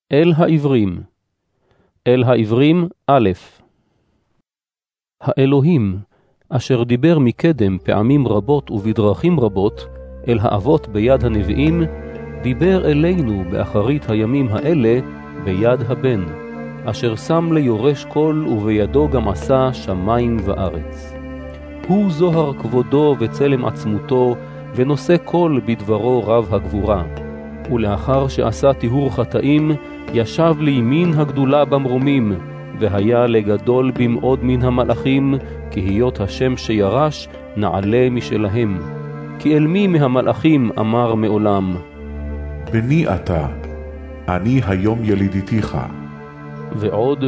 אל העברים. אל העברים א'. האלוהים, אשר דיבר מקדם פעמים רבות ובדרכים רבות, אל האבות ביד הנביאים, דיבר אלינו באחרית הימים האלה ביד הבן, אשר שם ליורש כל ובידו גם עשה שמים וארץ. הוא זוהר כבודו וצלם עצמותו, ונושא כל בדברו רב הגבורה. ולאחר שעשה טיהור חטאים, ישב לימין הגדולה במרומים, והיה לגדול במאוד מן המלאכים, כי היות השם שירש נעלה משלהם. כי אל מי מהמלאכים אמר מעולם, בני אתה, אני היום ילידיתיך. ועוד,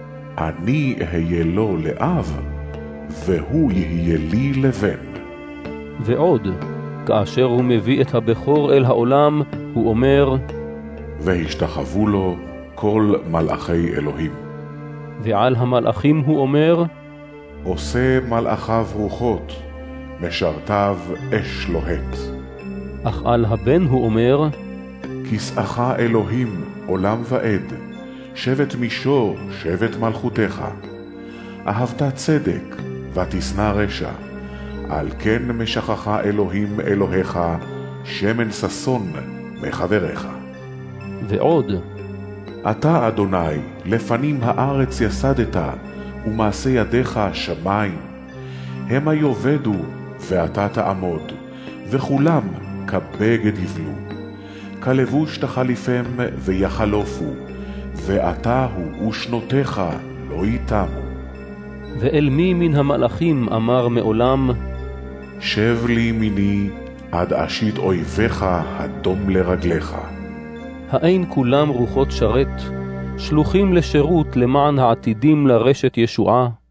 אני אהיה לו לאב, והוא יהיה לי לבן. ועוד, כאשר הוא מביא את הבכור אל העולם, הוא אומר, והשתחוו לו כל מלאכי אלוהים. ועל המלאכים הוא אומר, עושה מלאכיו רוחות, משרתיו אש לוהט. אך על הבן הוא אומר, כסאך אלוהים עולם ועד, שבט מישור שבט מלכותך. אהבת צדק ותשנא רשע, על כן משכך אלוהים אלוהיך, שמן ששון מחבריך. ועוד, אתה אדוני לפנים הארץ יסדת, ומעשה ידיך שמיים. המה יאבדו ואתה תעמוד, וכולם כבגד יבלו. כלבוש תחליפם ויחלופו, ואתה הוא ושנותיך לא יתמו. ואל מי מן המלאכים אמר מעולם, שב לימיני עד אשית אויביך הדום לרגליך. האין כולם רוחות שרת, שלוחים לשירות למען העתידים לרשת ישועה?